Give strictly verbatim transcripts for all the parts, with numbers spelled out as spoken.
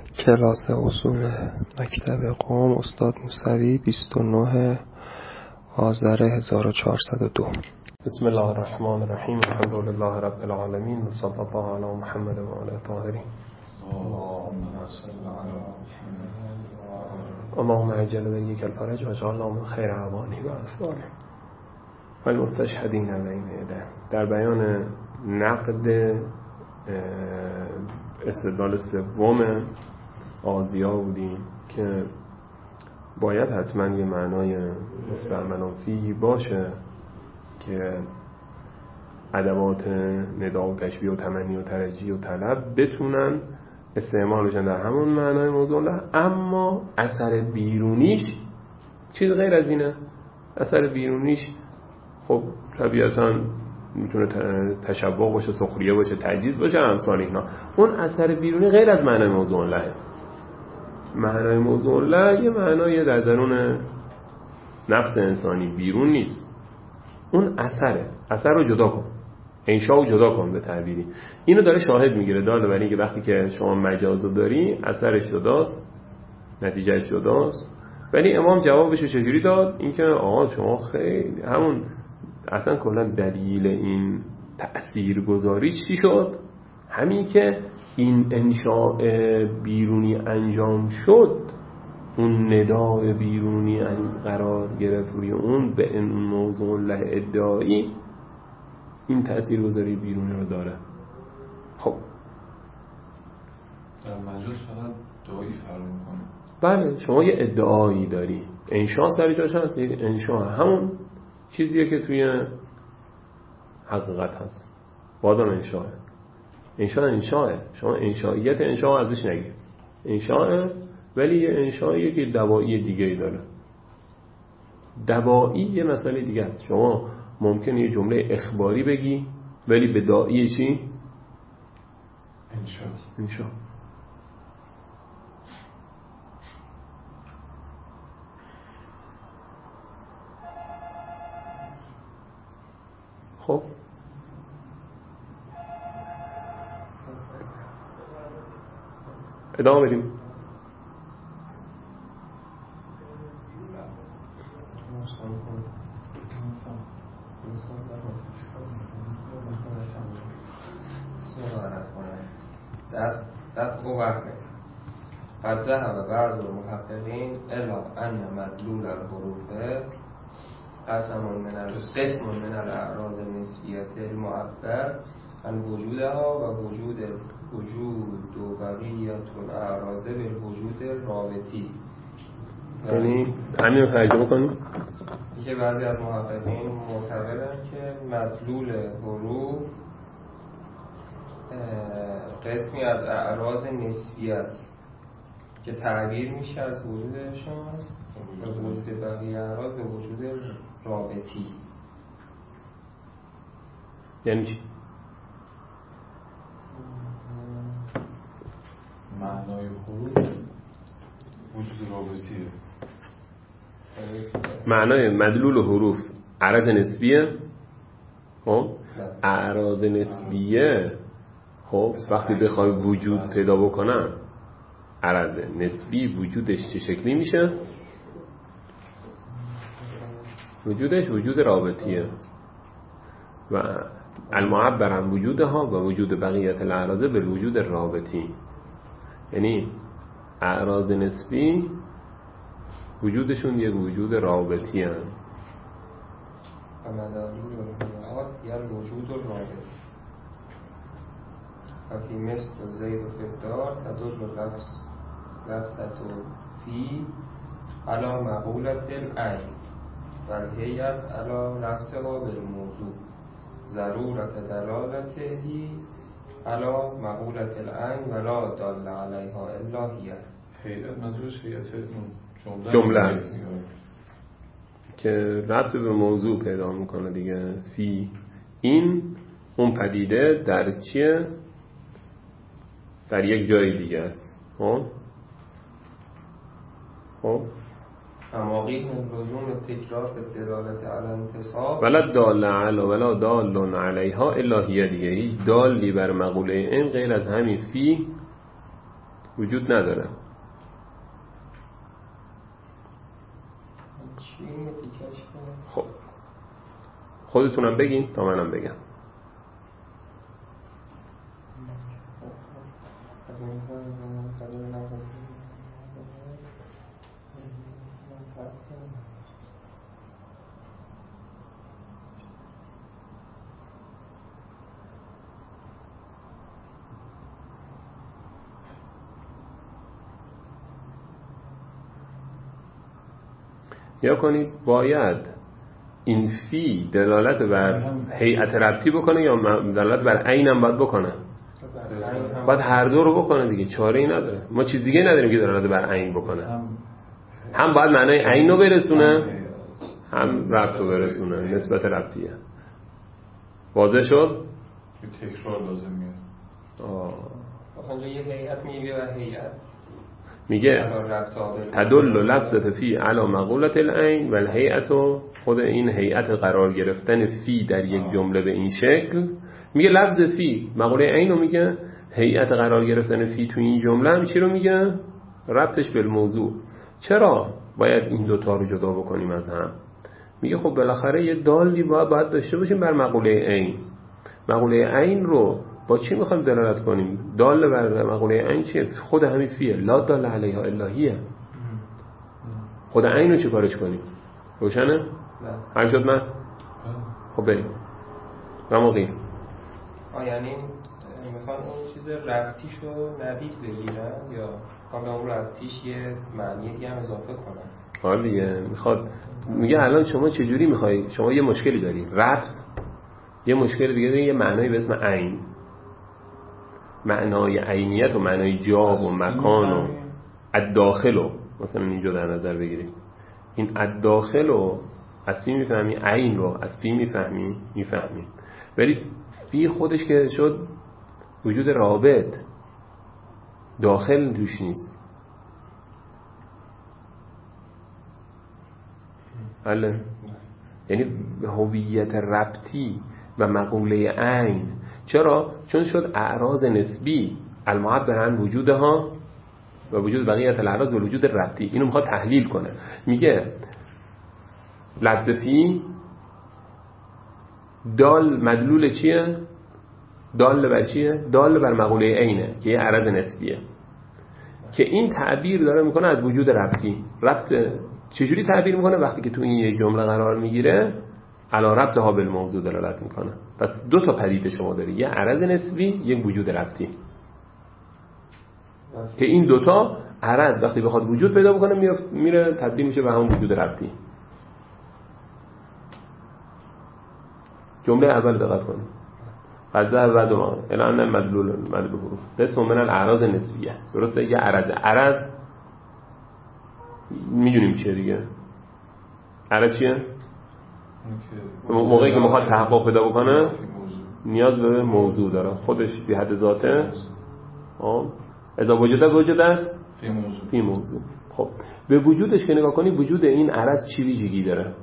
کلاس اصول مکتب قم استاد موسوی بیست و نه آذر هزار و چهارصد و دو. بسم الله الرحمن الرحیم. الحمد لله رب العالمین و صلی الله علی محمد و آله الطاهرین. اللهم عجل ولیک الفرج و اجعلنا من خیر اعوانه و اطفاله و المستشهدین بین یدیه. در بیان نقد استدلال سوم آزیا بودیم که باید حتما یه معنای مستعمل فیه باشه که ادوات ندا و تشبیه و تمنی و ترجیح و طلب بتونن استعمال بشن در همون معنای موضوع له، اما اثر بیرونیش چیز غیر از اینه. اثر بیرونیش خب طبیعتاً میتونه تشبه باشه، سخریه باشه، تعجیز باشه، امثال اینا. اون اثر بیرونی غیر از معنای موضوع له. معنای موضوع له یه معنای در درون نفس انسانی، بیرون نیست. اون اثره. اثر رو جدا کن، انشا رو جدا کن به تعبیری. اینو داره شاهد میگیره داله برای اینکه وقتی که شما مجاز رو داری اثرش جداست، نتیجهش جداست. ولی امام جوابش چجوری داد؟ اینکه آقا شما خیلی همون اصلا کلا دلیل این تأثیرگذاری چی شد؟ همین که این انشاء بیرونی انجام شد، اون ندای بیرونی قرار گرفت روی اون به این موضوع له ادعایی، این تأثیرگذاری بیرونی رو داره. خب در مجاز فقط دعایی فرق میکنه. بله، شما یه ادعایی داری، انشاء سر جاش هست. انشاء همون چیزیه که توی حقیقت هست، بازم انشاء انشاء انشاء شما انشائیت انشاء ازش نگیر، انشاء ولی یه انشائیه که دوایی دیگه ای داره. دوایی یه مسئله دیگه است. شما ممکنه یه جمله اخباری بگی ولی به داعی چی؟ انشاء انشاء. خب ادامه بدیم. در در وقت قد ذهب بعض المحققین الی ان مدلول الحروف قسم من القسم من الاعراض النسبیه المعبر عن وجودها و وجود وجود و بقیت الاعراض به وجود رابطی. یعنی همین رو ترجمه کنیم که بعضی از محققین معتقدن که مدلول حروف قسمی از اعراض نسبی است که تعبیر میشه از وجودشون به وجود بقیه اعراض به وجود رابطی. یعنی چی؟ معنای حروف وجود رابطیه. معنای مدلول حروف اعراض نسبیه. خب اعراض نسبیه خب وقتی بخوای وجود پیدا بکنن، عرض نسبی وجودش چه شکلی میشه؟ وجودش وجود رابطیه و المعبر عن وجودها و وجود بقیت الاعراض به وجود رابطی. یعنی اعراض نسبی وجودشون یک وجود رابطی هست و مدلول الحروف یا وجود رابطی. فی مثل زید و فدار تدل لفظ لفظت فی علا مقولت العین و الهیت علا لفظها بالموضوع ضرورت دلالتهی علا مقولت العین ولا دل علیها الا هیه. هیئت منظورش هیئت جمله جمله که ربط به موضوع پیدا میکنه دیگه. فی این اون پدیده در چیه؟ در یک جای دیگه است. خب خب اماقی من لزوم تکرار به دلالت علی انتصاب ولا دال علی ولا دال علیها الا هی. دیگه هیچ دالی بر مقوله این غیر از همین فی وجود نداره. خب خودتونم بگین تا منم بگم. یا کنید باید این فی دلالت بر هیئت ربطی بکنه یا دلالت بر عین هم باید بکنه؟ باید هر دو رو بکنه دیگه، چاره ای نداره. ما چیز دیگه نداریم که دلالت بر عین بکنه. هم باید معنای عین رو برسونه هم ربط رو برسونه، نسبت ربطیه. واضح شد؟ تکرار لازم میاد. آه آخه یه هیئت میگه و هیئت میگه تدل لفظت فی علی مقولت العین و الهیئت، خود این هیئت قرار گرفتن فی در یک جمله به این شکل، میگه لفظ فی مقوله عین رو میگه، هیئت قرار گرفتن فی تو این جمله هم چی رو میگه؟ ربطش به موضوع. چرا باید این دوتا رو جدا بکنیم از هم؟ میگه خب بالاخره یه دالی باید, باید داشته باشیم بر مقوله عین. مقوله عین رو با چی میخوایم دلالت کنیم؟ دال بر مقوله عین چیه؟ خود همین فیه، لا دال علیها الا هی. خود عین رو چی کارش کنیم؟ روشنه؟ نه حل شد؟ من خب بریم نماغیم. آه یعنی میخوان اون چیز ربطیشو ندید بگیرن یا میخوان به اون ربطیش یه معنی دیگه هم اضافه کنن؟ حال دیگه میخواد میگه الان شما چجوری میخوایی؟ شما یه مشکلی داری ربط، یه مشکل دیگه داری، یه معنایی به اسم عین، معنای عینیت و معنای جا و مکان و الداخل رو مثلا اینجا در نظر بگیریم. این الداخل رو از فی میفهمی، عین رو از فی میفهمی میفهمی ولی فی خودش که شد وجود رابط، داخل توش نیست. بله، یعنی هویت ربطی و مقوله عین. چرا؟ چون شد اعراض نسبی المعبر عن وجودها و وجود بقیت الاعراض و وجود ربطی. اینو میخواد تحلیل کنه. میگه لفظ فی دال مدلول چیه؟ دال بر چیه؟ دال بر مقوله عینه که یه عرض نسبیه، که این تعبیر داره میکنه از وجود ربطی. ربط چجوری تعبیر میکنه؟ وقتی که تو این یک جمله قرار میگیره علی ربطها بالموضوع دلالت میکنه. پس دو تا پدیده شما داری، یه عرض نسبی، یک وجود ربطی، که این دوتا عرض وقتی بخواد وجود پیدا بکنه میره تبدیل میشه به همون وجود ربطی. جمله اول دقت کنید. قضا اول ما الان المدلول مدلول قسم من الاعراض نسبیه. درسته؟ یه عرض عرض میدونیم چیه دیگه. عرض چیه؟ موقعی که میخواد تحقق پیدا بکنه نیاز به موضوع داره، خودش بی حد ذاته. اذا وجوده وجوده فی موضوع. خب به وجودش که نگاه کنی، وجود این عرض چی ویژگی داره؟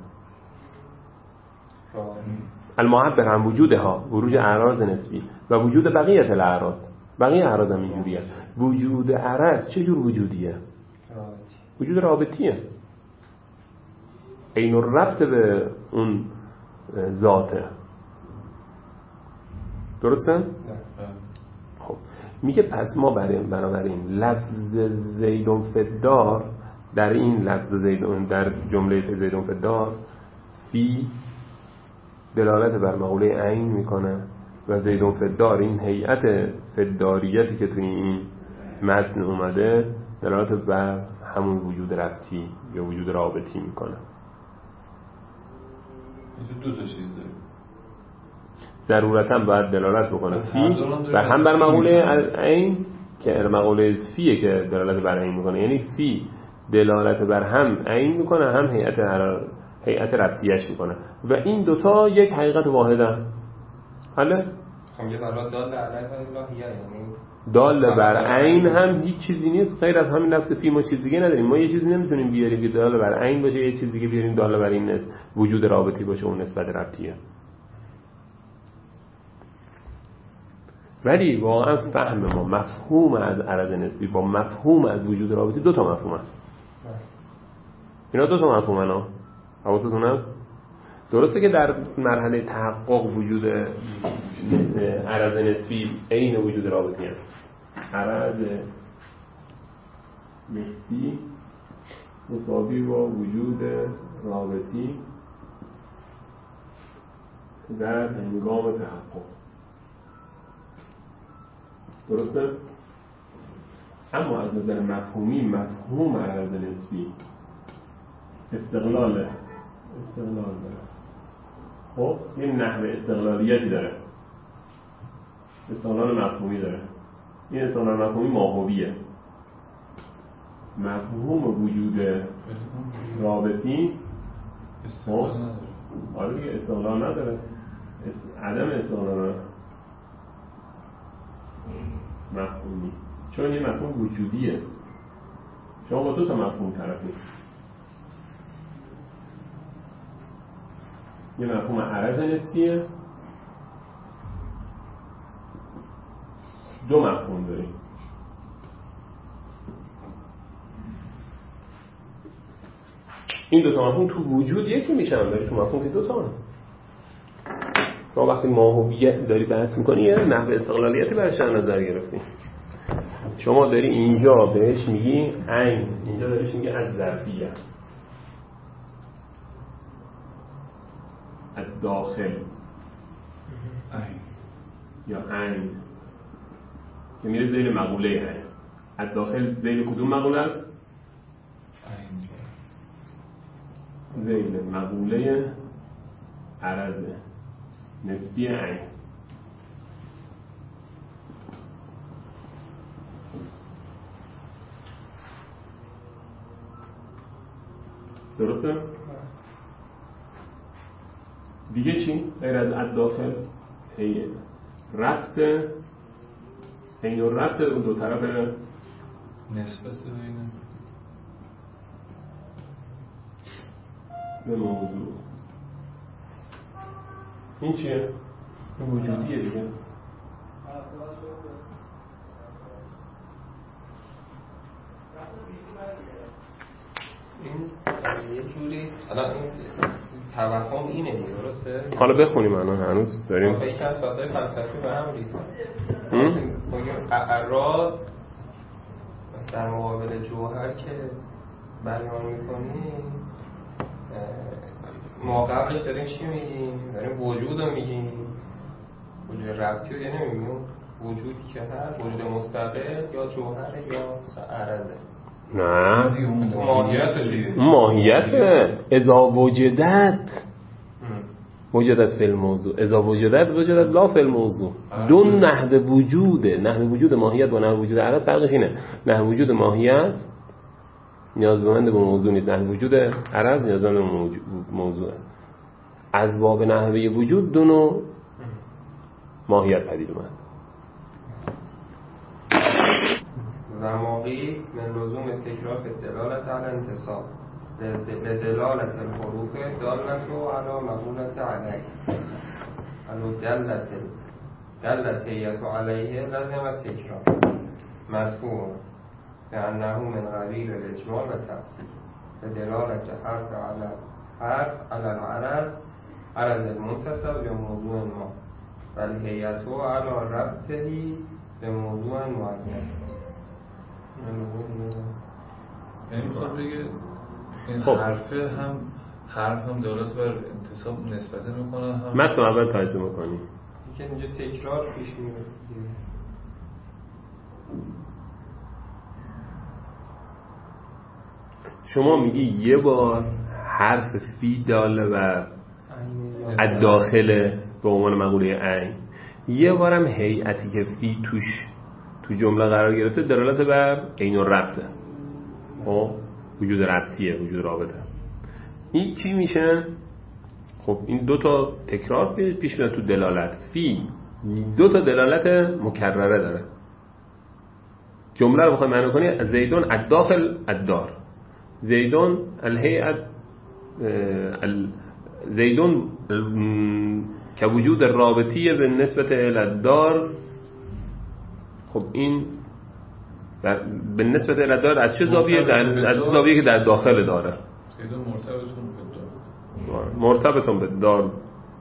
المعبر عن وجودها، وجود اعراض نسبی و وجود بقیت الاعراض. بقیه اعراض هم اینجوریه. وجود عرض چه جور وجودیه؟ وجود رابطیه، عین الربط به اون ذاته. درسته؟ خب میگه پس ما برای بنابراین لفظ زیدون فدار در این لفظ زیدون در جمله زیدون فدار فی دلالت بر مقوله عین میکنه و زیدون فدار این هیئت فداریتی که توی این متن اومده دلالت بر همون وجود ربطی یا وجود رابطی میکنه. دو تا چیز داره. ضرورتاً باید دلالت بکنه فی و هم بر مقوله عین که مقوله فیه که دلالت بر عین میکنه، یعنی فی دلالت بر هم عین میکنه هم هیئت هیئت ربطیش میکنه و این دوتا یک حقیقت واحده. حالا خب یه برای دال علیها الهیه، یعنی دال بر عین هم هیچ چیزی نیست غیر از همین لفظ فی. ما چیز دیگه نداریم. ما یه چیزی نمیتونیم بیاریم که دال بر عین باشه، یه چیز دیگه بیاریم دال بر این نیست وجود رابطی باشه، اون نسبت ربطیه. ولی واقعا فهم ما مفهوم از عرض نسبی با مفهوم از وجود رابطی دو تا مفهوم هست. اینا دو تا مفهوم هست. حواستون هست؟ درسته که در مرحله تحقق وجود عرض نسبی عین وجود رابطی هست. عرض نسبی مساوی با وجود رابطی در هنگام تحقق. درسته؟ اما از نظر مفهومی مفهوم عرض نسبی استقلال استقلال داره. خب یه نحوه استقلالیتی داره، استقلال مفهومی داره. این استقلال مفهومی ماهویه. مفهوم وجود رابطی استقلال نداره. آره دیگه استقلال نداره. عدم استقلال مفهومی، چون یه مفهوم وجودیه. شما با دو تا مفهوم طرفید. یه مفهوم عرض نسبیه، دو مفهوم داریم. این دو تا مفهوم تو وجود یکی میشن، ولی تو مفهوم که دو تا هست. شما وقتی ماهویت داری بحث میکنی یه نحوه استقلالیتی برش در نظر گرفتی. شما داری اینجا بهش میگی عین، اینجا داریش میگی از ظرفیه، از داخل عین یا عین که میره ذیل مقوله عین. از داخل ذیل کدوم مقوله است؟ عین ذیل مقوله عرض نسبی عین. درسته؟ دیگه چی؟ غیر از از داخل هی ربط هی و ربط اون دو طرف نسبت بین به موضوع. این چیه؟ این وجودیه دیگه. این یه جوری الان این توهم اینه دیگه، درسته؟ حالا بخونیم الان هنوز داریم. آخه یکی از فضای فلسفی به هم ریختن. میگیم اعراض در مقابل جوهر که بیان میکنیم، ما قبلش داریم چی میگیم؟ داریم وجود رو میگیم. وجود ربطی رو یه نمیگیم وجودی که هست، وجود مستقل یا جوهر یا عرضه. نه ماهیت ماهیت اذا وجدت وجدت فی الموضوع، اذا وجدت وجدت لا فی الموضوع. دو نحو وجوده. نحو وجود ماهیت با نحو وجود عرض فرقش اینه. نحو وجود ماهیت نیازمند به موضوع نیست، نحو وجود عرض نیازمند به موضوع. از باب نحوه وجود دو نوع ماهیت پدید اومد. زماقی من لزوم تکرار دلالت علی انتصاب لدلالت الحروف دالت و علی مقولت علیه علو دلت دلت هیت علیه لازم تکرار مدفوع لأنه من قبیل الاجمال و تفصیل لدلالت حرف علی حرف علی العرض عرض المنتصب یا موضوع ما ولی هیت و علی ربطهی به موضوع معین. یعنی میخواد بگه این خب. حرفه هم حرف هم دولت بر انتصاب نسبت میکنه هم متن اول ترجمه میکنی که اینجا تکرار پیش میره. شما میگی یه بار حرف فی داله بر الداخل به عنوان مقوله عین، یه بارم هیئتی که فی توش تو جمله قرار گرفته دلالت بر عین و ربطه. خب وجود ربطیه، وجود رابطه. این چی میشه؟ خب این دو تا تکرار پیش میاد تو دلالت. فی دو تا دلالت مکرره داره. جمله رو بخوای معنی کنی زیدون الداخل الدار، زیدون الهیئت زیدون که وجود رابطیه به نسبت الدار خب این به نسبت داره از چه زاویه؟ از زاویه که در داخل داره. مرتبطون به دار.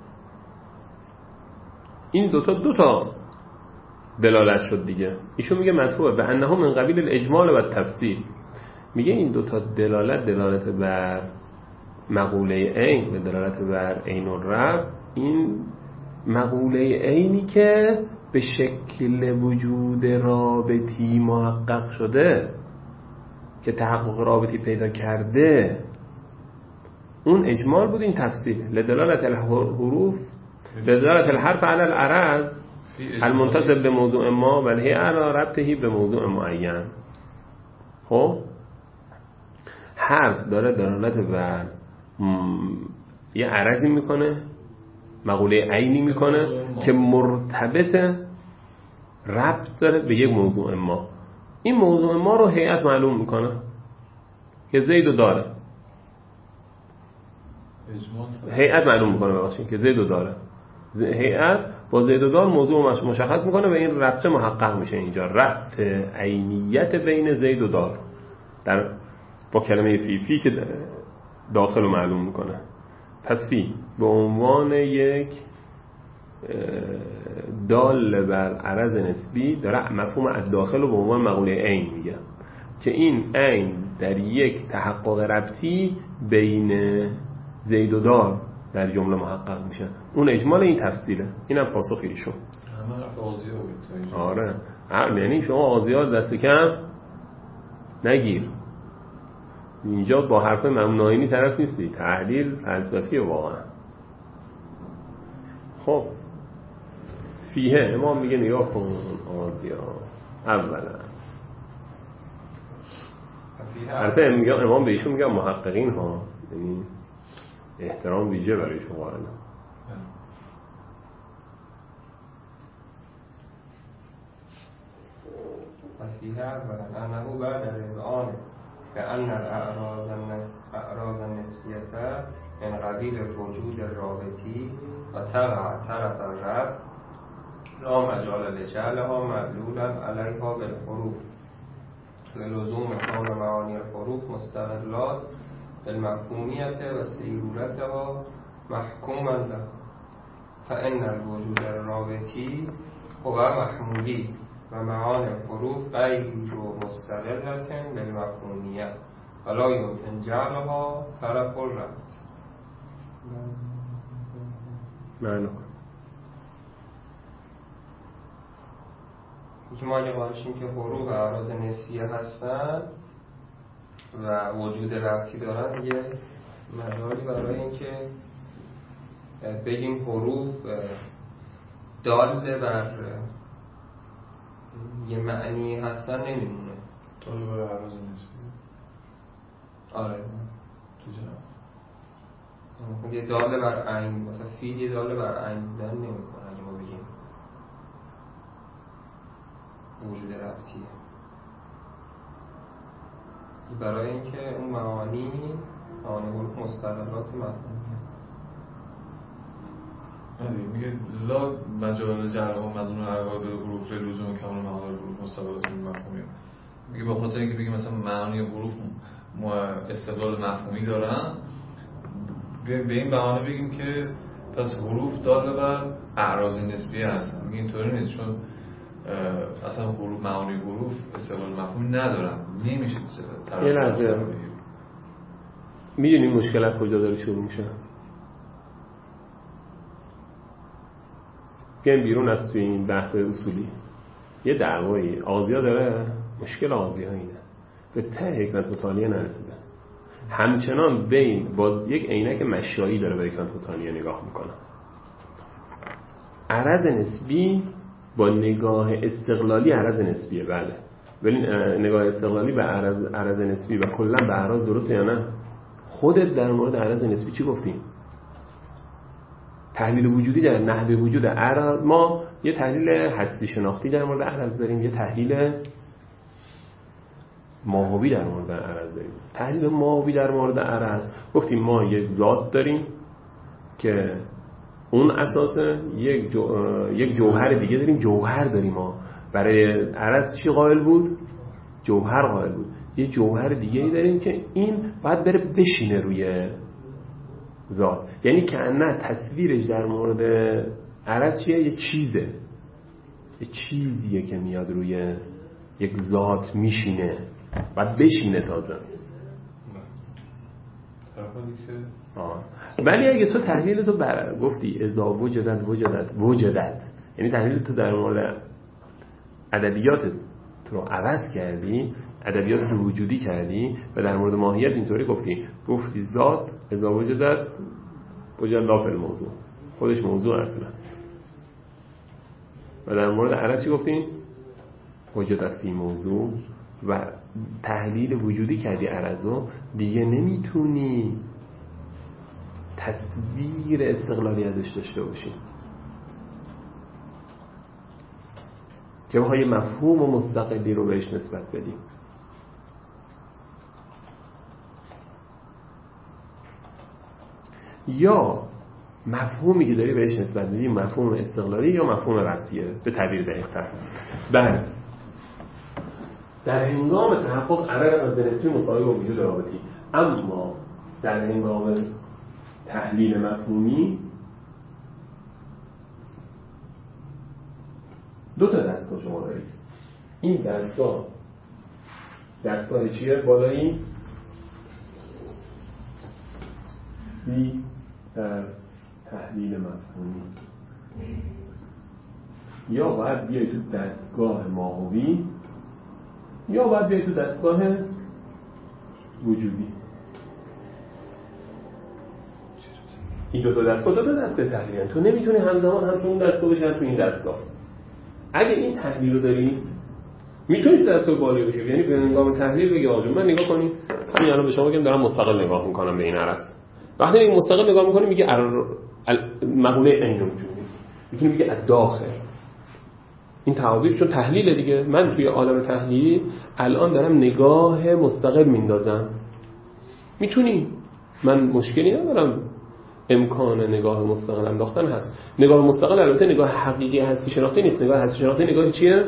این دوتا دوتا دلالت شد دیگه. ایشون میگه مطبوعه به انه من قبیل الاجمال و تفصیل. میگه این دوتا دلالت دلالت بر مقوله عین و دلالت بر عین الرب. این مقوله عینی که به شکل وجود رابطی محقق شده که تحقق رابطی پیدا کرده، اون اجمال بود. این تفصیل لدلالت الحروف لدلالت الحرف علی العرض المنتصب به موضوع ما و الهی علی ربطهی به موضوع معین. خب حرف داره دلالت بر یه عرضی میکنه، مقوله عینی میکنه که مرتبط ربط داره به یک موضوع ما. این موضوع ما رو هیئت معلوم میکنه که زیدو داره، هیئت معلوم میکنه ببخشید که زیدو داره. هیئت با زیدو دار موضوع مشخص میکنه و این ربط محقق میشه. اینجا ربط عینیت بین زید و دار در با کلمه فی فی که داخل رو معلوم میکنه. پس فی به عنوان یک دال بر عرض نسبی داره مفهوم الداخل رو به عنوان مقوله عین میگه که این عین در یک تحقق ربطی بین زید و دار در جمله محقق میشه. اون اجمال این تفصیله. اینم پاسخ ایشون. همه حرف آزیا بود. آره یعنی شما آزیا دست کم نگیر. اینجا با حرف ممنوعینی طرف نیستی، تحلیل فلسفی واقعا. خب فیه امام میگه نگاه کن آزیا اولا حرفه میگه امام به ایشون میگه محققین ها، یعنی احترام ویژه برایشون قائل. فیه اولا انه بعد رضعانه بأن الأعراض الأعراض النسبية من قبيل الوجود الرابطي وتقع طرف الربط لا مجال لجعلها مدلولا عليها بالحروف للزوم كون معاني الحروف مستغلات بالمفهومية وسيرورتها محكوما له فإن الوجود الرابطي هو محمولي و معانی الحروف غیر مستقلة بالمفهومیه ولا يمكن جعلها طرف الربط. معنی که ما اگه قائلشیم که حروف اعراض نسبیه هستن و وجود ربطی دارن، یه مداری برای اینکه بگیم حروف دال بر یه معنی هستن نمیمونه. دال بر اعراض نسبی. آره تو جناب مثلا یه دال بر عین، مثلا فیل یه دال بر عین بودن نمیکنه اگه ما بگیم وجود ربطیه. برای اینکه اون معانی معانی حروف مستقلات مفهومیه. میگه لا مجال جعل و مضمون ارباب حروف لزوم کمال معانی حروف مستقلات مفهومیه. میگه به خاطر اینکه بگیم مثلا معانی حروف استقلال مفهومی دارن، به این بهانه بگیم که پس حروف دال بر اعراض نسبیه هستن. میگه اینطوری نیست، چون اصلا حروف معانی حروف استقلال مفهومی ندارن، نمیشه طرف. یه لحظه میدونی مشکل از کجا داره شروع میشه؟ بیایم بیرون از توی این بحث اصولی. یه دعوایی آزیا داره، مشکل آزیا اینه به ته حکمت مطالعه نرسیده، همچنان بین با یک عینک مشایی داره به حکمت مطالعه نگاه میکنه. عرض نسبی با نگاه استقلالی عرض نسبیه، بله، ولی نگاه استقلالی به عرض عرض نسبی و کلا به اعراض درسته یا نه؟ خودت در مورد عرض نسبی چی گفتی؟ تحلیل وجودی در نحوه وجود عرض، ما یه تحلیل هستی شناختی در مورد عرض داریم، یه تحلیل ماهوی در مورد عرض داریم. تحلیل ماهوی در مورد عرض گفتیم ما یک ذات داریم که اون اساسه یک جو... یک جوهر دیگه داریم، جوهر داریم ما برای عرض چی قائل بود؟ جوهر قائل بود. یه جوهر دیگه ای داریم که این باید بره بشینه روی ذات، یعنی که نه تصویرش در مورد عرض چیه؟ یه چیزه، یه چیزیه که میاد روی یک ذات میشینه، باید بشینه تازه. آه. ولی اگه تو تحلیل تو بر گفتی اذا وجدت وجدت وجدت، یعنی تحلیل تو در مورد ادبیات رو عوض کردی، ادبیات رو وجودی کردی و در مورد ماهیت اینطوری گفتی، گفتی ذات اذا وجدت وجد لا فی الموضوع، خودش موضوع اصلا. و در مورد عرض چی گفتیم؟ وجدت فی موضوع. و تحلیل وجودی کردی عرضو، دیگه نمیتونی تصویر استقلالی ازش داشته باشی که بخوای مفهوم و مستقلی رو بهش نسبت بدیم. یا مفهومی که داری بهش نسبت میدی مفهوم استقلالی یا مفهوم ربطیه، به تعبیر دقیق‌تر. بله، در هنگام تحقق عرض نسبی مساوی با وجود رابطی، اما در هنگام تحلیل مفهومی دو تا دستگاه شما دارید. این دستگاه دستگاه چیه؟ بالایی بی در تحلیل مفهومی، یا باید بیای تو دستگاه ماهوی یا باید بیای تو دستگاه وجودی. این دو تا دستگاه دو تا دستگاه تحلیلی هست. تو نمیتونی همزمان هم تو اون دستگاه باشی هم تو این دستگاه. اگه این تحلیل رو داری میتونید دستگاه بالایی باشی، یعنی به هنگام تحلیل بگی آقا من نگاه کنی، همین الان به شما بگم دارم مستقل نگاه میکنم به این عرض. وقتی میگی مستقل نگاه میکنی میگه مقوله عین رو میتونی میتونی میگه از داخل. این تعابیر چون تحلیل دیگه، من توی عالم تحلیلی الان دارم نگاه مستقل میندازم. میتونی، من مشکلی ندارم، امکان نگاه مستقل انداختن هست. نگاه مستقل البته نگاه حقیقی هستی شناختی نیست. نگاه هستی شناختی نگاه چیه؟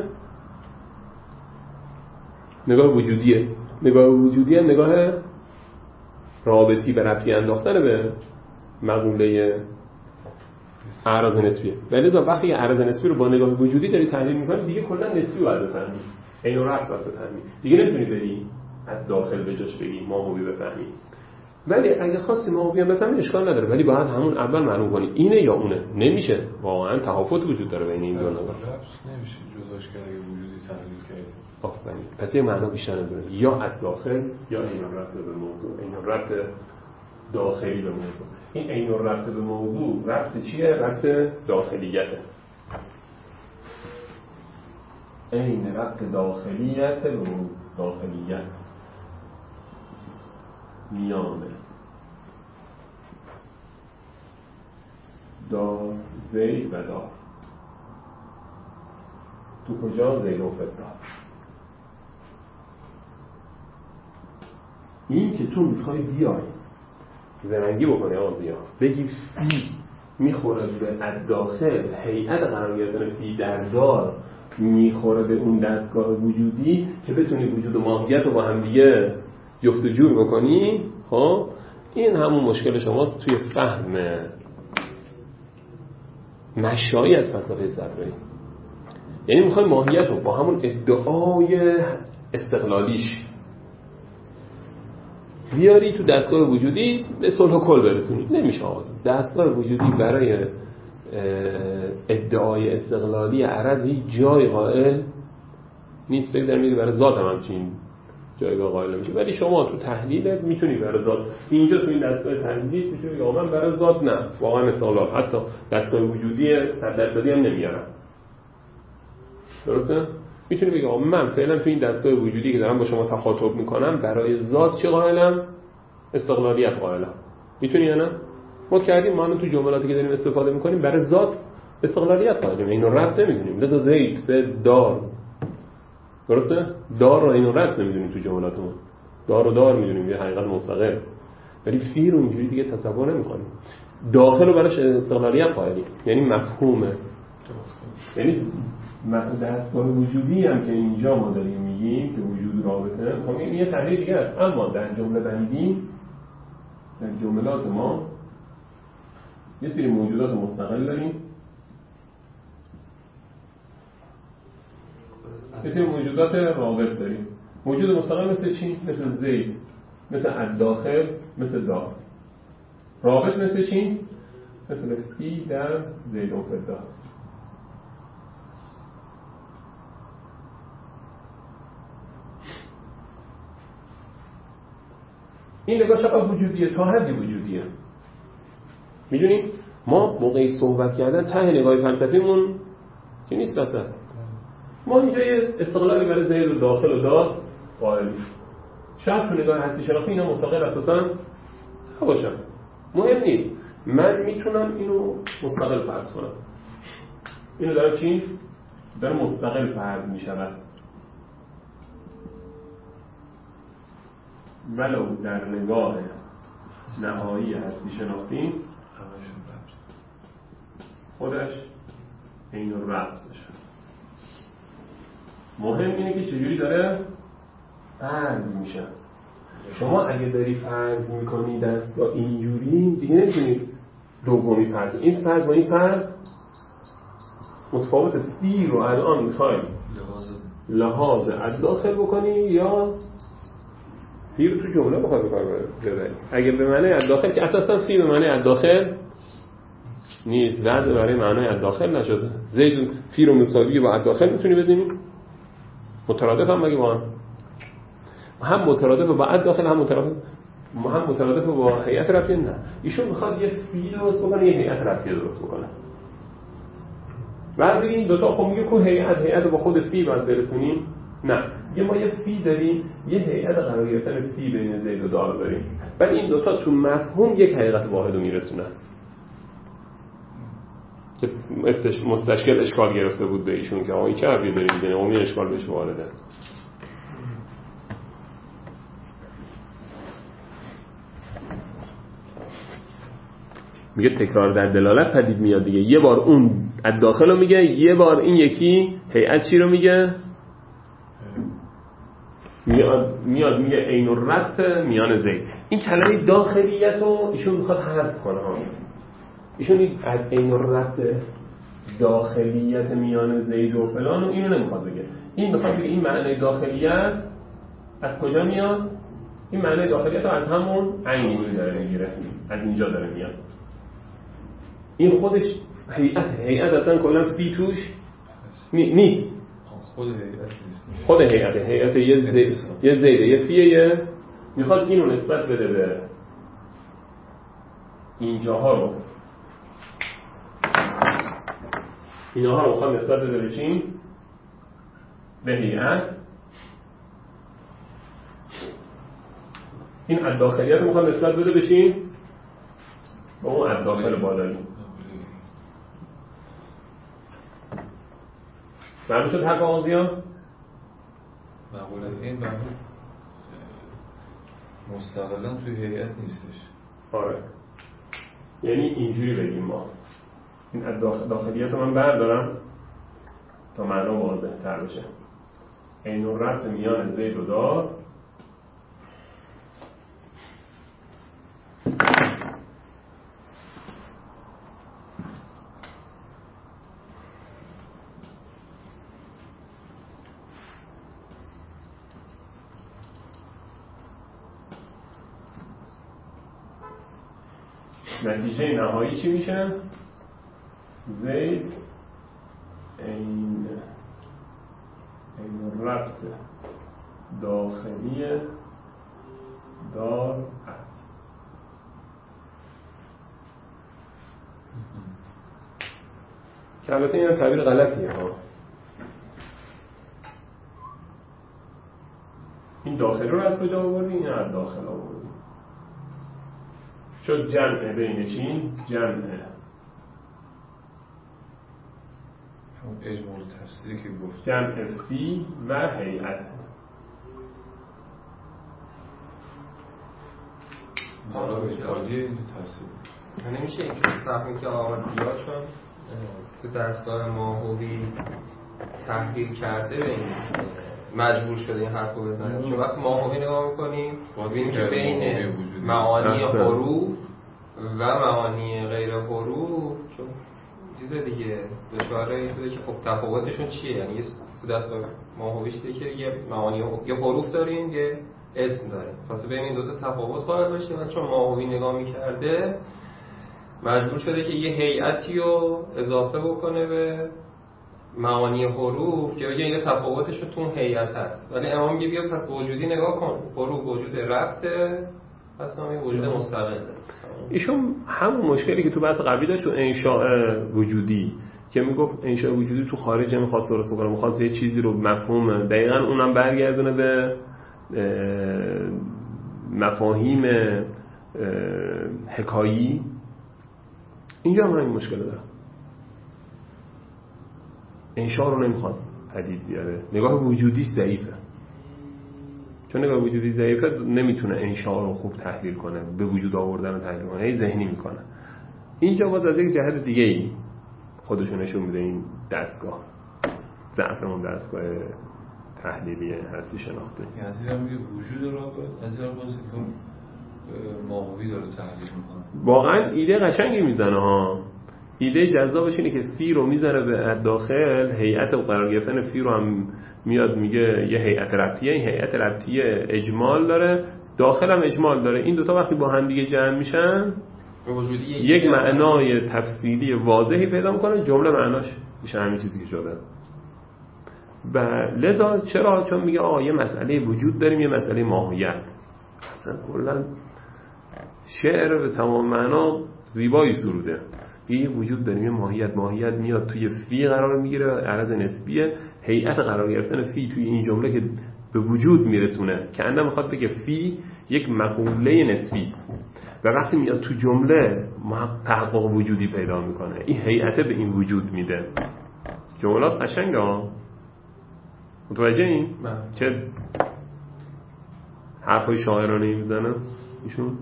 نگاه وجودیه. نگاه وجودیه نگاه رابطی به ربطی انداختن به مقوله اعراض نسبیه. ولی لذا وقتی اعراض نسبی رو با نگاه وجودی داری تحلیل می‌کنی دیگه کلا نسبی باید بفهمی، عین و ربط باید بفهمی، دیگه نمی‌تونی بری از داخل به جاش بگی ماهوی بفهمی. ولی اگه خواستی ماهوی هم بفهمی اشکال نداره، ولی باید همون اول معلوم کنی اینه یا اونه. نمیشه، واقعا تفاوت وجود داره بین این دو نگاه. نمیشه جداش کرد اگه وجودی تحلیل کرد. آفرین. پس یه معنا بیشتر نداره، یا از داخل یا عین ربط به موضوع، عین ربط داخلی به موضوع. این عین ربط به موضوع ربط چیه؟ ربط داخلیته. عین ربط داخلیت به داخلیت میانه دا زید و دا. تو کجا؟ زید و فدا. این که تو میخوای بیای زرنگی بکنی آزیا بگی فی میخوره به الداخل، هیئت قرار گرفتن فی در دار میخوره به اون دستگاه وجودی که بتونی وجود و ماهیت رو با هم دیگه جفت و جور بکنی. ها این همون مشکل شماست توی فهم مشایی از فلسفه صدرایی. یعنی میخوای ماهیت رو با همون ادعای استقلالیش بیاری تو دستگاه وجودی به صلح و کل برسونی. نمیشه آقا. دستگاه وجودی برای ادعای استقلالی عرض هیچ جای قائل نیست. بگذار میگه برای ذات هم همچین جایگاه قائل نمیشه، ولی شما تو تحلیلت میتونی برای ذات اینجا تو این دستگاه تحلیلی میتونی بگی من برای ذات نه، واقعا استقلال حتی دستگاه وجودی صد درصدی هم نمیارم. درسته؟ میتونی بگی من فعلا تو این دستگاه وجودی که دارم با شما تخاطب میکنم برای ذات چه قائلم؟ استقلالیت قائلم. میتونی یا نه؟ ما کردیم، ما تو جملاتی که داریم استفاده میکنیم برای ذات استقلالیت قائلیم، اینو ربط نمیدونیم. لذا زید به دار، درسته؟ دار رو اینو ربط نمیدونیم تو جملاتمون، دار و دار میدونیم یه حقیقت مستقل، ولی فی رو اینجوری دیگه تصور نمیکنیم. داخل رو براش استقلالیت قائلیم، یعنی مفهومه، یعنی دستگاه وجودی هم که اینجا ما داریم میگیم که وجود رابطه، خب این یه تحلیل دیگه است. اما در جمله بندی، در جملات ما یه سری موجودات مستقل داریم، یه سری موجودات رابط داریم. موجود مستقل مثل چی؟ مثل زید، مثل الداخل، مثل دار. رابط مثل چی؟ مثل فی در زید و فدا. این نگاه چقدر وجودیه؟ تا حدی وجودیه. میدونیم ما موقعی صحبت کردن ته نگاه فلسفیمون که نیست اصلا. ما اینجا یه استقلالی برای زید و داخل و دار قائلیم. شاید تو نگاه هستی شناختی اینا مستقل اساسا نباشن، مهم نیست. من میتونم اینو مستقل فرض کنم. اینو دارم چی؟ دارم مستقل فرض میشود. ولو در نگاه نهایی هستی شناختی خودش این رو ربط بشه. مهم اینه که چجوری داره فرض میشه. شما اگه داری فرض میکنی دستگاه اینجوری دیگه نمیتونی دومی فرض. این فرض با این فرض متفاوت. فی رو الان میخوای لحاظ الداخل بکنی یا فی رو تو جمله بخوای ببری. اگه به معنی الداخل که اساسا فی به معنی الداخل نیست، وضع برای معنی الداخل نشده. زید فی رو مساوی با الداخل میتونی بدونی؟ مترادف هم مگه با هم هم مترادف با الداخل هم مترادف هم مترادف با هیئت رفعیه؟ نه. ایشون میخواد یه فی درست بکنه یه هیئت رفعیه درست بکنه. بعد بگیم دو تا خب میگه کو هیئت هیئت با خود فی باید برسونیم؟ نه. یه ما یه فی داریم، یه هیئت قرار گرفتن فی بین زید و دار داریم. بعد این دو تا تو مفهوم یک حقیقت واحد رو میرسونن. که مستشکل اشکال گرفته بود به ایشون که آقا این چه حرفی داری میزنی؟ اون اشکال بهش وارده. میگه تکرار در دلالت پدید میاد دیگه. یه بار اون از داخل رو میگه، یه بار این یکی هیئت چی رو میگه؟ میاد میاد میگه عین الربط میان زید. این کلمه داخلیت رو ایشون میخواد حذف کنه ها. ایشون این عین الربط داخلیت میان زید و فلان و اینو نمیخواد بگه. این میخواد بگه این معنی داخلیت از کجا میاد؟ این معنی داخلیت رو از همون عینی داره میگیره، از اینجا داره میاد. این خودش هیئت هیئت اصلا کلا فی توش نیست. خود هیئت نیست. خود هیئت هیئت یه زید یه زیده یه فیه، میخواد اینو نسبت بده به اینجاها رو اینها رو میخواد نسبت بده به چی؟ به هیئت. این الداخلیت میخواد نسبت بده به چی؟ به اون الداخل بالایی. معلوم شد حرف آغازیان؟ مقوله این مقوله مستقلا توی هیئت نیستش. آره، یعنی اینجوری بگیم ما این داخلیت رو من بردارم تا معنا واضح تر بشه. عین الربط میان زید و دار نتیجه نهایی چی میشه؟ زید این این ربط داخلی دار است. که البته این تعبیر غلطیه ها. این داخل رو از کجا آوردی؟ این از داخل آوردی. شد جمع بین چی؟ جمع همون اجمال تفسیری که گفت جمع فی و هیئت. حالا اجمالیه این تفسیر نمیشه اینکه فهمی که آقا زیاد چون تو دستگاه ماهوی تحلیل کرده به این مجبور شده این حرف رو بزنه. چون وقت ماهوی نگاه میکنیم ببینیم که بین معانی حروف و معانی غیر حروف چون چیز دیگه دچاره شده که خب تفاوتشون چیه. یعنی تو دست ماهویش دیگه که یه معانی یه حروف داریم یه اسم داریم، پس بین این دو تا تفاوت خواهد باشه. و چون ماهوی نگاه میکرده مجبور شده که یه هیئتی رو اضافه بکنه به معانی حروف که بگه این تفاوتشون تو اون هیئت هست. ولی امام میگه بیا پس وجودی نگاه کن، حروف وجود ربطه، پس همین وجود مستقله. ایشون همون مشکلی که تو بحث قبلی داشت تو انشاء وجودی که میگفت انشاء وجودی تو خارج نمیخواست درست کنه، میخواست یه چیزی رو مفهوم دقیقاً اونم برگردونه به مفاهیم حکایی. اینجا هم همین مشکل داره، انشاء رو نمیخواست پدید بیاره، نگاه وجودیش ضعیفه. چون نگاه وجودی ضعیفه نمیتونه انشاء رو خوب تحلیل کنه، به وجود آوردن رو تحلیل کنه، هی ذهنی میکنه. اینجا باز از یک جهت دیگه ای خودشون نشون میده این دستگاه ضعف اون دستگاه تحلیلی هستی شناخته. از این هم میگه وجود رابط، از این هم باز که ماهوی داره تحلیل میکنه. واقعا ایده قشنگی میزنه ها. ایده جذابش اینه که فی رو میزنه به داخل، هیئت قرار گرفتن فی رو هم میاد میگه یه هیئت ربطیه، این هیئت ربطیه اجمال داره، داخل هم اجمال داره. این دوتا وقتی با هم دیگه جمع میشن یک معنای تفصیلی واضحی پیدا میکنه، جمله معناش میشه همین چیزی که شده. و لذا چرا؟ چون میگه آقا یه مسئله وجود داریم، یه مسئله ماهیت. اصلا کلا شعر به تمام معنا زیبایی سروده. یه وجود داریم، یه ماهیت، ماهیت میاد توی فی قرار میگیره، عرض نسبیه، هیئت قرار گرفتن فی توی این جمله که به وجود میرسونه که انده میخواد بگه فی یک مقوله نسبی و وقتی میاد تو جمله تحقق وجودی پیدا میکنه. این هیئت به این وجود میده. جملات قشنگه ها، متوجه این؟ چه حرفای شاعرانه میزنه ایشون؟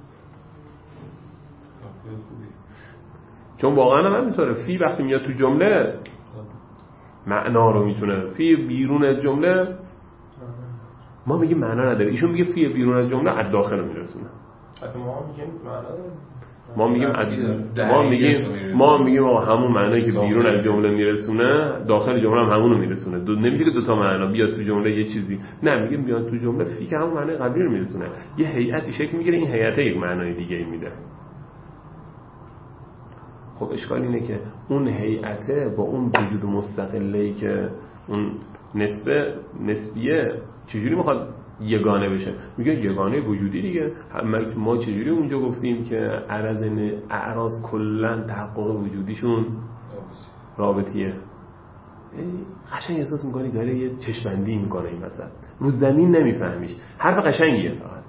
چون واقعا هم همینطوره، فی وقتی میاد تو جمله معنا رو میتونه، فی بیرون از جمله ما میگیم معنا نداره، ایشون میگه فی بیرون از جمله از داخل رو میرسونه. ما میگیم معنا داره، ما میگیم ما میگیم ما میگیم همون معنایی که بیرون از جمله میرسونه داخل جمله هم همون رو میرسونه. دو نمیشه که دو تا معنا بیاد تو جمله یه چیزی، نه میگیم بیاد تو جمله فی که همون معنای قبلی رو میرسونه، یه هیئتی شکل میگیره، این هیئت یک معنای دیگه ای میده. خب اشکال اینه که اون هیئته با اون وجود مستقله‌ای که اون نسبه نسبیه چجوری میخواد یگانه بشه؟ میگه یگانه وجودی دیگه. ما چجوری اونجا گفتیم که عرض اعراض کلا تحقق وجودیشون رابطیه. قشنگ احساس میکنی داره یه چشمندی میکنه این مثلا رو زمین نمیفهمیش. حرف قشنگیه، فقط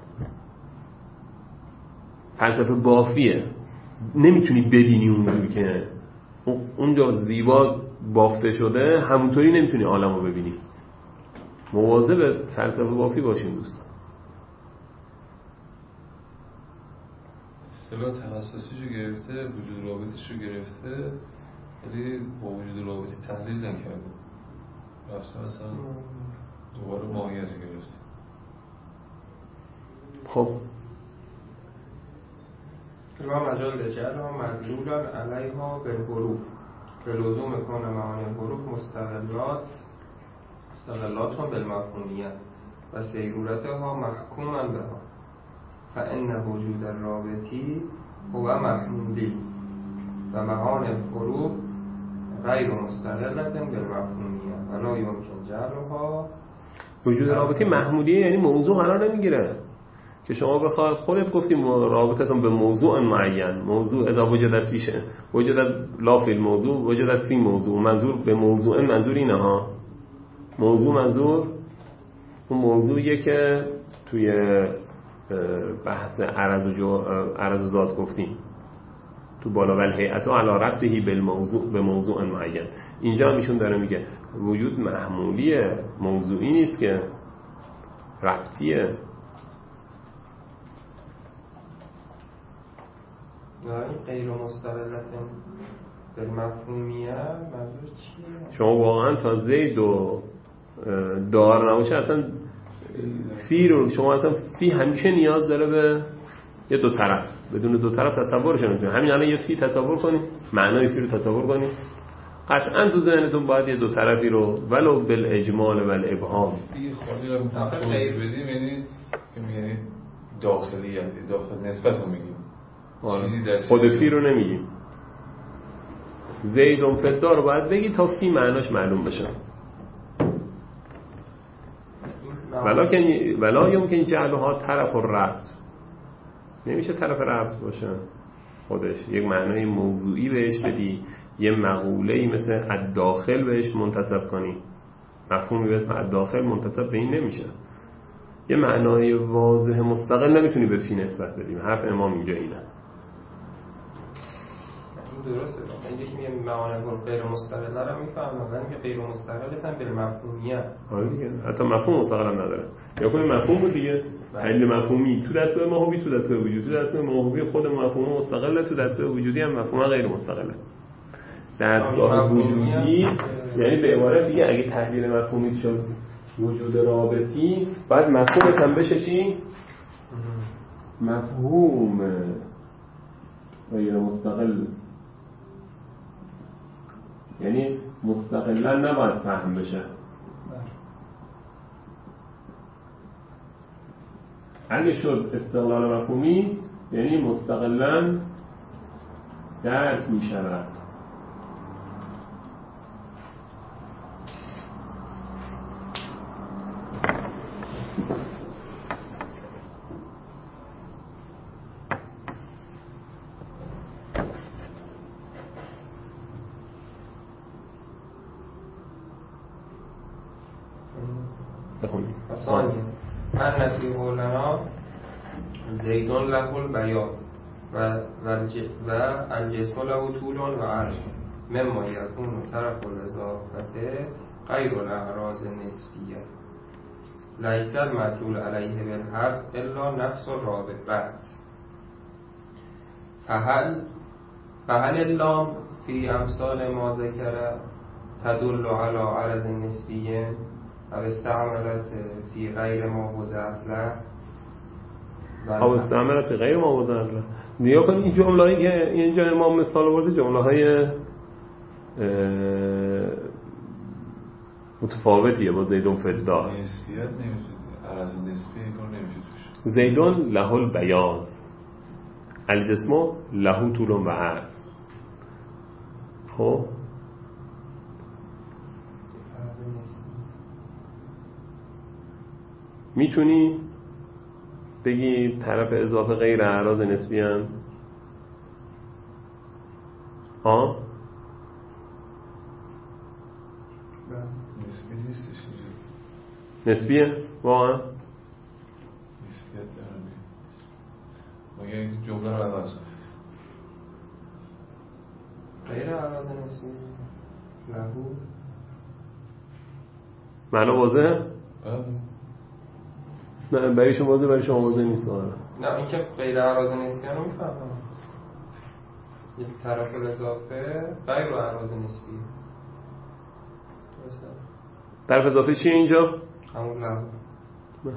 فلسفه بافیه، نمیتونی ببینی اونجوری که اونجا زیبا بافته شده همونطوری نمیتونی عالم رو ببینی. مواظب فلسفه بافی باشین دوست. اصطلاح تخصصیشو گرفته، وجود رابطیشو گرفته، ولی با وجود رابطی تحلیل نکرده، رفته مثلا دوباره ماهیت گرفته. خب لا مجال لجعلها مدلولا علیها بالحروف به لزوم کون معانی الحروف مستقلات مستقلات هم بالمفهومیت و سیرورتها محکوما بها فان وجود الرابطی هو محمولی و معانی الحروف غیر مستقلت بالمفهومیت ولا یمکن جعلها. وجود رابطی محمولیه یعنی موضوع قرار نمیگیره که شما بخواد خودت گفتیم رابطتون به موضوع معین، موضوع اذا وجدت فیشه وجدت لا فی الموضوع وجدت فی موضوع، منظور به موضوع منظور اینه ها. موضوع منظور اون موضوعیه که توی بحث عرض و جو عرض و ذات گفتیم تو بالا ول هیئت علی ربطه بالموضوع به موضوع معین. اینجا هم ایشون داره میگه وجود محمولیه، موضوعی نیست که ربطیه. یعنی غیر مستقلت به مفهومیه منظور چیه؟ شما واقعا تا زید و دار نباشه اصلا فی رو شما اصلا فی همیشه نیاز داره به یه دو طرف، بدون دو طرف تصورش نمی‌کنید. همین الان یه فی تصور کنید، معنای فی رو تصور کنید، قطعا تو ذهنتون باید یه دو طرفی رو ولو بالاجمال و الابهام دیگه خالی رو میخوام توضیح بدیم، یعنی یعنی داخلیت داخل نسبت رو میگیم، چیزی در خود فی رو نمیگیم. زیدون فدا رو باید بگی تا فی معناش معلوم بشه. ولکن ولا یمکن جعلها طرف الربط، نمیشه طرف ربط باشه خودش، یک معنای موضوعی بهش بدی، یه مقوله‌ای مثل الداخل بهش منتسب کنی، مفهومی به اسم الداخل منتسب به این نمیشه. یه معنای واضح مستقل نمیتونی به فی نسبت بدیم. حرف امام اینجا اینه. این درسته. اینجا که میگه معانی غیر مستقل رو میفهمم، ولی که غیر مستقلت هم بالمفهومیه. آره دیگه، حتی مفهوم مستقل هم نداره. یا کنه مفهوم بود دیگه. حل مفهومی تو دستگاه ماهوی، تو دستگاه وجودی، تو دستگاه ماهوی خود مفهوم مستقله، تو دستگاه وجودی هم مفهوم غیر مستقله. دستگاه وجودی یعنی به عبارت دیگه اگه تحلیل مفهومی شد وجود رابطی، بعد مفهومت هم بشه چی؟ مفهوم غیر مستقل، یعنی مستقلا نباید فهم بشه. اگه شد استقلال مفهومی یعنی مستقلا درک می شود. بخونیم ثانیه من نفی قولنا زیدون له البیاض و و الجسم له طول و عرض مما یکون طرف الاضافه غیر الاعراض نسبیه لیس المدلول علیه بالحق الا نفس الرابط فهل فهل اللام فی امثال ما ذکر تدل على عرض نسبیه او استعملت فی غیر ما وضعت له او استعملت فی غیر ما وضعت له. نیا کن این جمله‌ای که اینجا امام مثال آورده جمله‌های متفاوتیه با زیدون فدا. نسبیت نمیشه، عرض نسبی اینکار نمیشه توش. زیدون له البیاض الجسم له طول و عرض. خب میتونی بگی طرف اضافه غیر اعراض نسبی هم ها؟ نسبی نیستش اینجا. نسبیه؟ واقعا؟ نسبیت دارم مگه این جمله رو عوض کنیم غیر اعراض نسبی لهو معنا واضحه؟ بله. نه برای شما واضحه، برای شما واضح نیست. نه این که غیر اعراض نسبی رو میفهمم، یک طرف الاضافه غیر اعراض نسبی. طرف اضافه چیه اینجا؟ همون لهو نه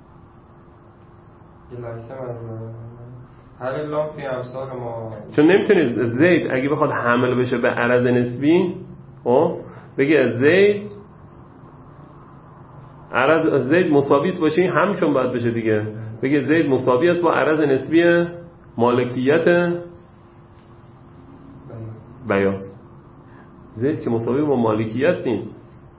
یه لحظه من هر لام فی امثال ما، چون نمیتونید زید اگه بخواد حمل بشه به عرض نسبی او بگه زید عرض زید مساوی است باشه، این همچون باید بشه دیگه. بگه زید مساوی است با عرض نسبی مالکیت بیاض. زید که مساوی با مالکیت نیست،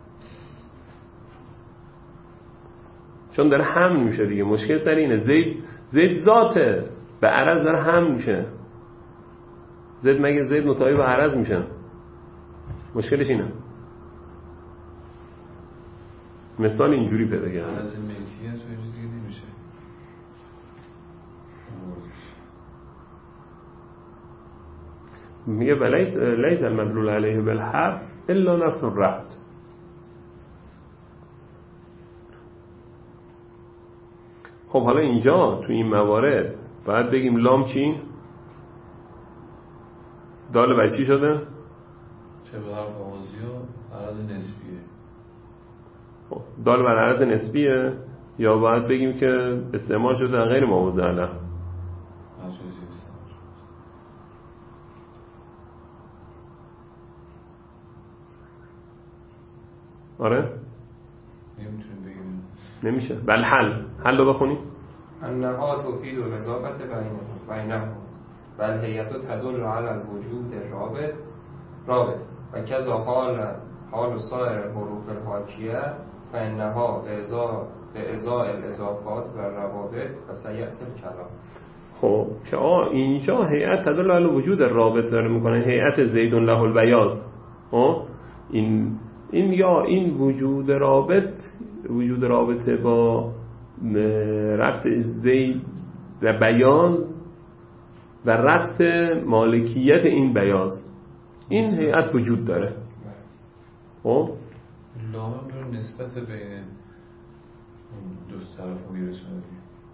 چون داره حمل میشه دیگه. مشکل سر اینه زید زید ذاته به عرض داره حمل میشه. زید مگه زید مساوی با عرض میشه؟ مشکلش اینه. مثال اینجوری پیدا کردم. عرض ملکیت و اینجوری دیگه نمیشه. میگه ولیس لیس المدلول علیه بالحق الا نفس الربط. خب حالا اینجا تو این موارد باید بگیم لام چی؟ دال بر چی شده؟ طبق حرف آغازی و عرض نسبیه. دال بر عرض نسبیه یا باید بگیم که استعمال شده در غیر موضع له؟ مجازی استعمال شده. آره؟ نمیتونیم بگیم. نمیشه. بل حل حل رو بخونیم. انها تفید الرضابت بینهم بل هیئت تدل علی الوجود رابط رابط و کذا حال حال سایر حروف الحاکیه فانها به ازاء الاضافات و روابط و سیأتی الکلام. خب که آه اینجا هیئت تدل علی وجود رابط داره میکنه، هیئت زید له البیاض. ها این این یا این وجود رابط وجود رابطه با ربط زید و بیاض و ربط مالکیت این بیاض، این هیئت وجود داره. خب لامم داره نسبت بین دو طرف رو میرسونه.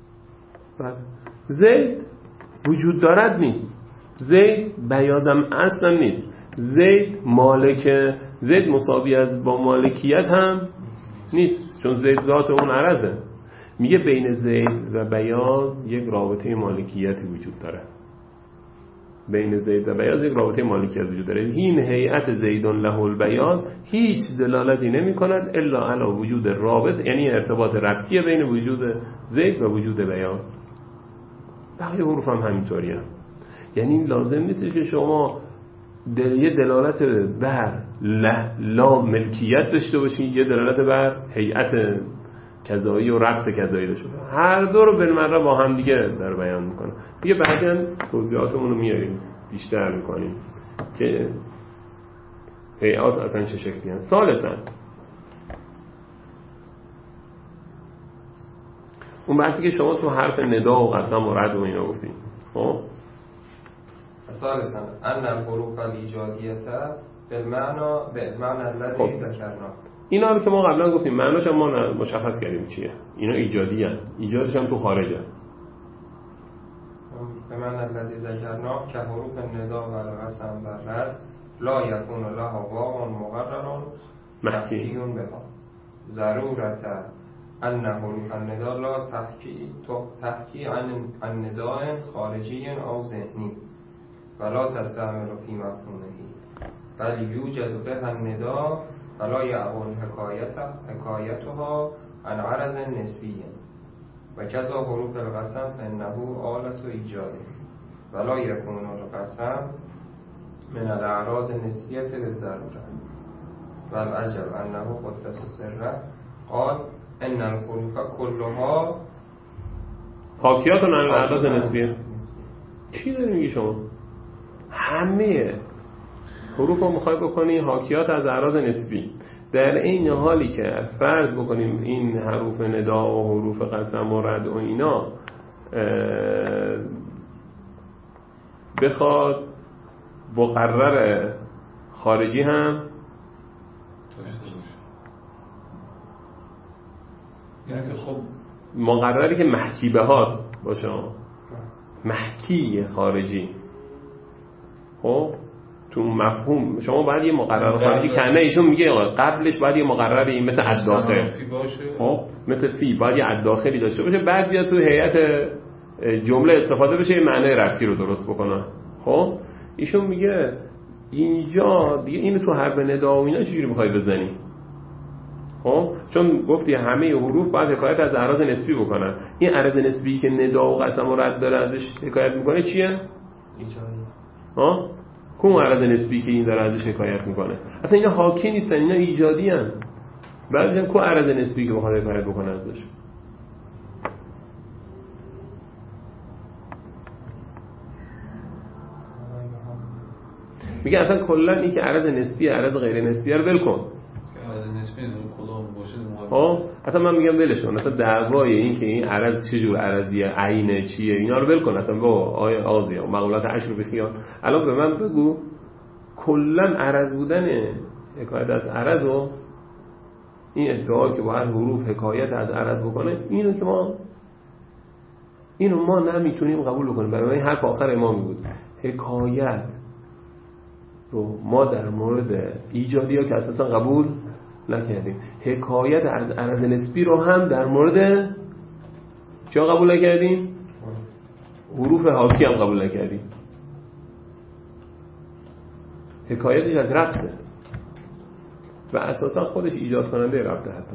زید وجود دارد نیست، زید بیاضم اصلا نیست، زید مالک، زید مساوی از با مالکیت هم نیست چون زید ذات اون عرضه. میگه بین زید و بیاض یک رابطه مالکیتی وجود داره، بین زید و بیاض یک رابطه مالکیت وجود داره. این هیئت زیدون له البیاض هیچ دلالتی نمی کند الا علی وجود رابط، یعنی ارتباط ربطی بین وجود زید و وجود بیاض. بقیه حروف هم همینطوریه. یعنی لازم نیست که شما دل... یه دلالت بر لا ملکیت داشته باشین، یه دلالت بر هیئت کذایی و ربط کذایی داشته باشین. هر دو رو بالمره با هم دیگه در بیان میکنه. دیگه بعداً توضیحاتمون رو میاریم بیشتر میکنیم که هیئات اصلا چه شکلی هست. ثالثاً اون بحثی که شما تو حرف ندا و قسم و رد و اینا گفتین. خب ثالثاً ان الحروف الایجادیه بالمعنى بالمعنى الذي ذكرنا. اینا رو که ما قبلا گفتیم معناش هم ما مشخص کردیم چیه. اینا ایجادی هست، ایجادش هم تو خارجه. به معنی الذی ذکرنا که حروف الندا و القسم و رد لا یکون لها واو مقرر محکی بها ضرورت ان حروف الندا لا تحکی تحکی عن النداء خارجی او ذهنی ولا تستعمل فی مفهومه بل یوجد به الندا ولا یعون حکایتها عن عرض نسبی و کذا حروف القسم فانه آلت ایجاد ولا یکون القسم من الاعراض نسبیت بالضروره والعجب انه قدس سره قال ان الحروف كلها حاکیات عن الاعراض نسبیه. چی داری میگی شما؟ همه حروف رو میخوای بکنی حاکیات از اعراض نسبی، در این حالی که فرض بکنیم این حروف ندا و حروف قسم و رد و اینا بخواد مقرر خارجی هم یعنی که خب مقرری که محکی به هاست باشه، محکی خارجی. خب تو مفهوم شما باید یه مقرر خارجی کنه، ایشون میگه قبلش باید یه مقرری مثل الداخل، خب مثل فی باید یه الداخلی داشته باشه، بعد بیاد تو هیئت جمله استفاده بشه یه معنی ربطی رو درست بکنه. خب ایشون میگه اینجا دیگه اینو تو حرف ندا و اینا چجوری میخوای بزنی؟ خب چون گفتی همه حروف باید حکایت از اعراض نسبی بکنن. این اعراض نسبی که ندا و قسم و رد داره ازش حکایت میکنه چیه؟ ایجادی. ها کدوم اعراض نسبی که این داره ازش حکایت میکنه؟ اصلا اینا حاکی نیستن، اینا ایجادی ان. بعد میگم کو اعراض نسبی که بخواد حکایت بکنه ازش؟ میگه اصلا کلا این که اعراض نسبی اعراض غیر نسبی رو ول کن. اعراض نسبی نمیدونم کدوم باشه مهم ها اصلا من میگم ولش کن، اصلا دعوای این که این عرض چه جور عرضیه، عینه چیه، اینا رو ول کن اصلا. با آیه آزیا و مقولات عشر بخیال الان به من بگو کلا عرض بودن حکایت از عرض و این ادعا که با هر حروف حکایت از عرض بکنه، اینو که ما اینو ما نمیتونیم قبول بکنیم. برای این حرف آخر امامی بود، حکایت رو ما در مورد ایجادی ها که اساسا قبول نکردیم. حکایت از عرض نسبی رو هم در مورد چیا قبول نکردیم؟ حروف حاکی هم قبول نکردیم. حکایتش از ربطه و اساسا خودش ایجاد کننده ربطه. حتی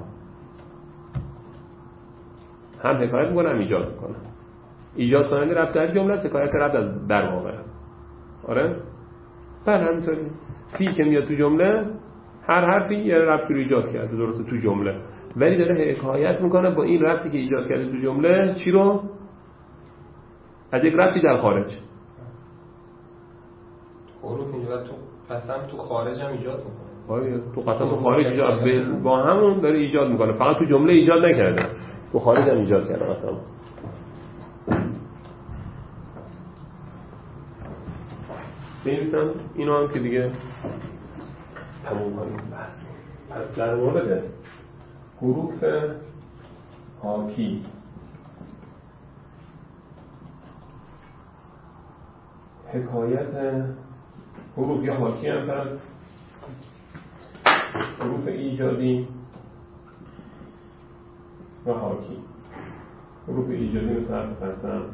هم حکایت میکنه هم ایجاد میکنه. ایجاد کننده ربط در جمله است، حکایت ربط از در واقع. آره؟ بله همینطوری. فی که میاد تو جمله هر حرفی یه ربطی رو ایجاد کرده، درسته تو جمله، ولی داره حکایت میکنه با این ربطی که ایجاد کرده تو جمله چی رو؟ از یک ربطی در خارج. حروف اینجا تو قسم تو خارج هم ایجاد میکنه. آره تو قسم تو خارج ایجاد با همون داره ایجاد میکنه، فقط تو جمله ایجاد نکرده، تو خارج هم ایجاد کرده قسم. بنویسم اینو هم که دیگه تموم کنیم بحث. پس در مورد حروف حاکی حکایت حروف یا حاکی هم پس حروف ایجادی و حاکی. حروف ایجادی مثل حرف قسم،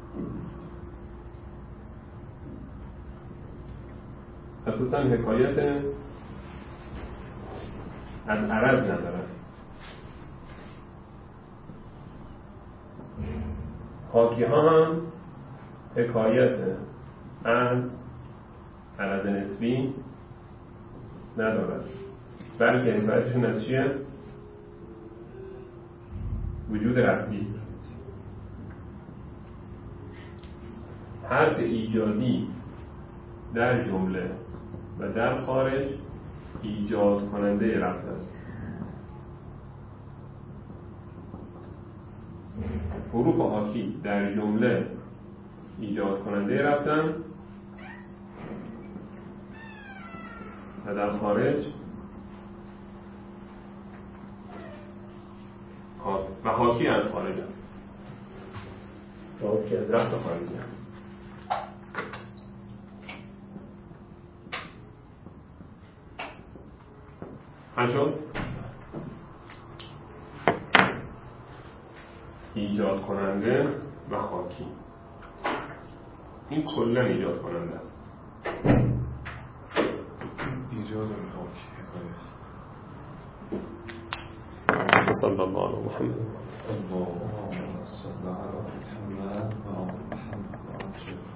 اساساً حکایت از عرض ندارن. حاکی ها هم حکایت از عرض نسبی ندارن، بلکه حکایتشون از چیه؟ وجود ربطی است. حرف ایجادی در جمله و در خارج ایجاد کننده ربط است. حروف حاکی در جمله ایجاد کننده ربطن و در خارج و حاکی از خارج هم. حاکی از ربط خارجی هم. همچون ایجاد کننده و حاکی، این کلا ایجاد کننده است. ایجاد و حاکی حکایت. صلی الله علیه محمد. اللهم صل علی محمد و آل محمد.